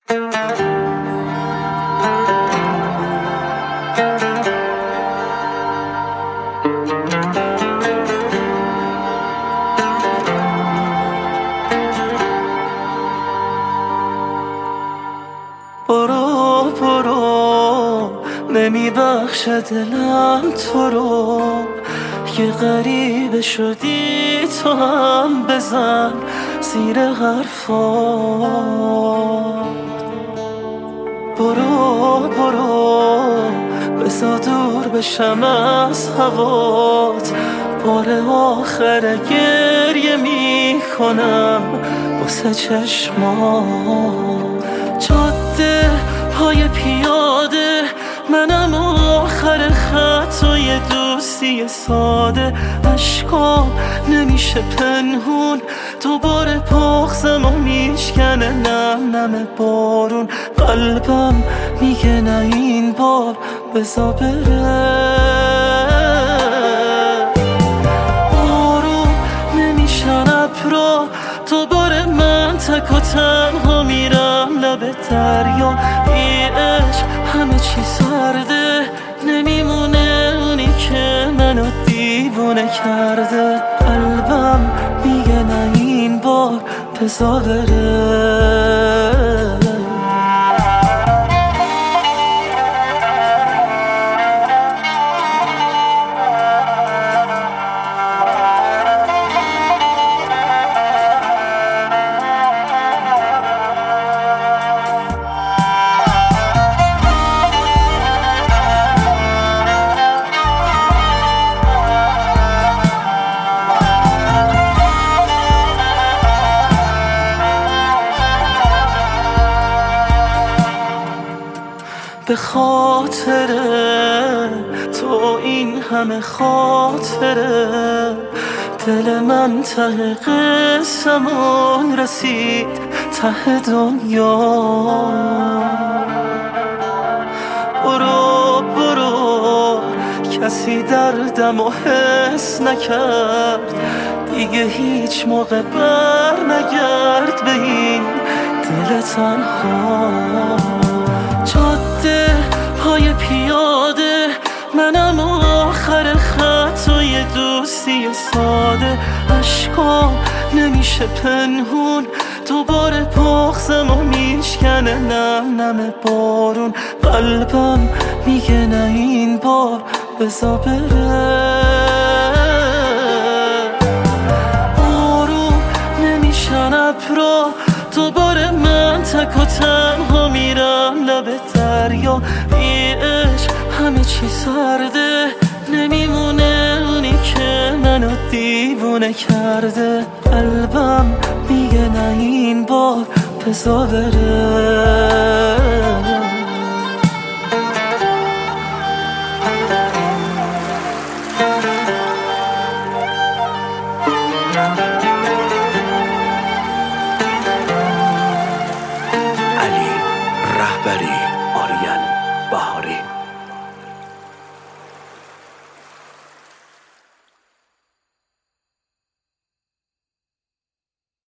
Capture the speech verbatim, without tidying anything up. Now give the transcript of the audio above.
برو برو نمیبخشه دلم تو رو، یه غریبه شدی تو هم بزن زیر حرفات. برو برو بزا دور بشم از هوات، بار آخر گریه میکنم واسه چشمات. جاده پای پیاده منم آخر خط و یه دوستی ساده، عشقام نمیشه پنهون دوباره پاخزم و میشکنه نم نم بارون. قلبم میگه نه این بار بزا بره، بارون نمیشن ابرا دوباره من تک و تنها میرم لب دریا. ای عشق همه چی سرده نمیمونه اونی که منو دیوونه کرده. قلبم میگه نه این بار بزا بره. به خاطر تو این همه خاطره دل من ته قسمون رسید ته دنیا. برو برو کسی دردم و حس نکرد دیگه هیچ موقع بر نگرد به این دل تنها. جاده پای پیاده منم آخر خط و یه دوستی ساده، عشقام نمیشه پنهون دوباره پاخزم و میشکنه نم نم بارون. قلبم میگه نه این بار بزا بره، بارون نمیشن ابرا دوباره من تک و تنها میرم لب دریا. ای عشق همه چی سرده نمیمونه اونی که منو دیوونه کرده. قلبم میگه نه این بار بزا بره. علی رهبری، آریان بهاری.